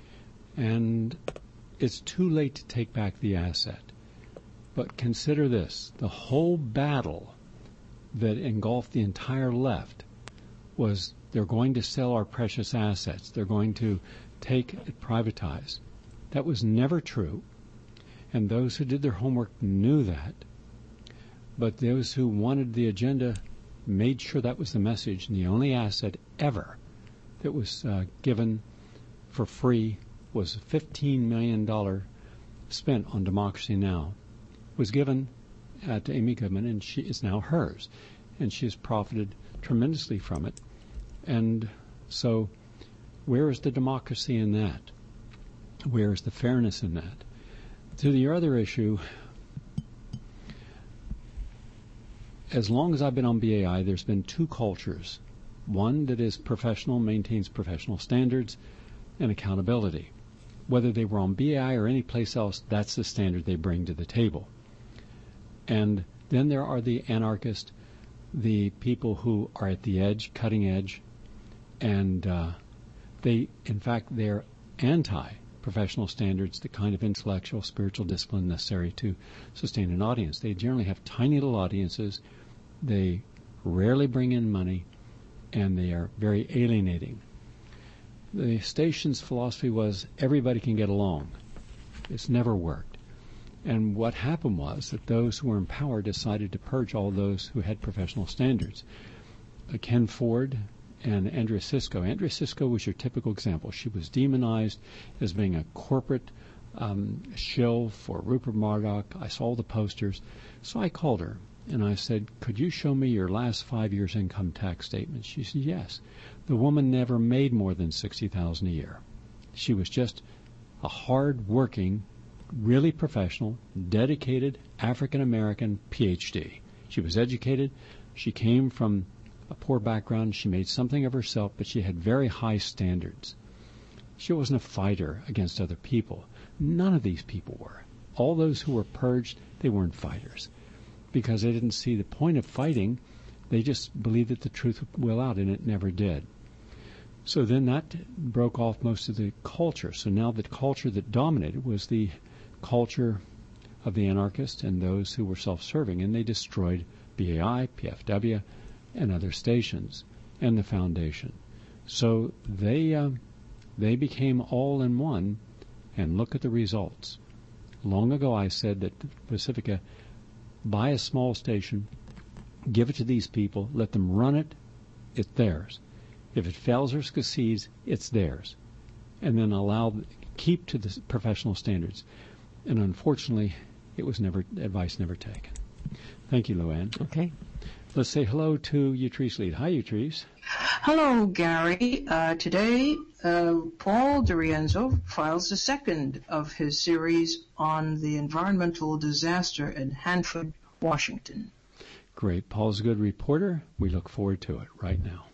And it's too late to take back the asset. But consider this. The whole battle that engulfed the entire left was they're going to sell our precious assets. They're going to take it privatized. That was never true. And those who did their homework knew that. But those who wanted the agenda made sure that was the message, and the only asset ever that was uh, given for free was fifteen million dollars spent on Democracy Now! Was given uh, to Amy Goodman, and she is now hers, and she has profited tremendously from it. And so where is the democracy in that? Where is the fairness in that? To the other issue, as long as I've been on B A I, there's been two cultures. One that is professional, maintains professional standards and accountability. Whether they were on B A I or any place else, that's the standard they bring to the table. And then there are the anarchists, the people who are at the edge, cutting edge, and uh, they, in fact, they're anti-professional standards, the kind of intellectual, spiritual discipline necessary to sustain an audience. They generally have tiny little audiences. They rarely bring in money, and they are very alienating. The station's philosophy was everybody can get along. It's never worked. And what happened was that those who were in power decided to purge all those who had professional standards. Uh, Ken Ford and Andrea Sisko. Andrea Sisko was your typical example. She was demonized as being a corporate um, shill for Rupert Murdoch. I saw the posters. So I called her, and I said, could you show me your last five years' income tax statement? She said, yes. The woman never made more than sixty thousand dollars a year. She was just a hard-working really professional, dedicated African-American P H D. She was educated. She came from a poor background. She made something of herself, but she had very high standards. She wasn't a fighter against other people. None of these people were. All those who were purged, they weren't fighters because they didn't see the point of fighting. They just believed that the truth would will out, and it never did. So then that broke off most of the culture. So now the culture that dominated was the culture of the anarchists and those who were self-serving, and they destroyed B A I, P F W, and other stations, and the foundation. So they uh, they became all in one, and look at the results. Long ago I said that Pacifica, buy a small station, give it to these people, let them run it, it's theirs. If it fails or succeeds, it's theirs. And then allow, keep to the professional standards. And unfortunately, it was never, advice never taken. Thank you, Luann. Okay. Let's say hello to Utrice Lead. Hi, Utrice. Hello, Gary. Uh, today, uh, Paul DiRienzo files the second of his series on the environmental disaster in Hanford, Washington. Great. Paul's a good reporter. We look forward to it right now.